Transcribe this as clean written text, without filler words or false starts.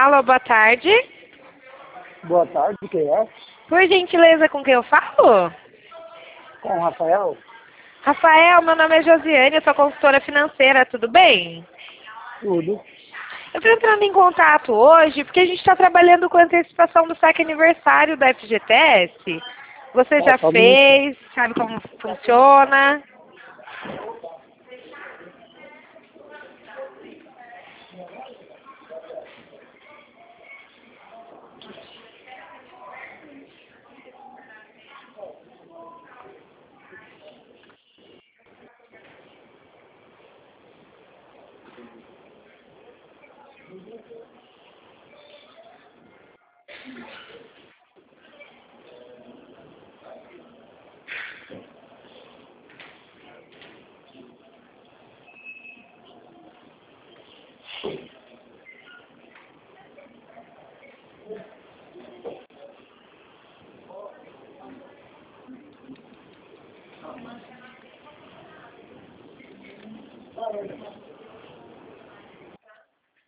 Alô, boa tarde. Boa tarde, quem é? Por gentileza, com quem eu falo? Com o Rafael? Rafael, meu nome é Josiane, eu sou consultora financeira, tudo bem? Tudo. Eu estou entrando em contato hoje porque a gente está trabalhando com a antecipação do saque aniversário da FGTS. Você já Só um minutinho. fez? Sabe como funciona?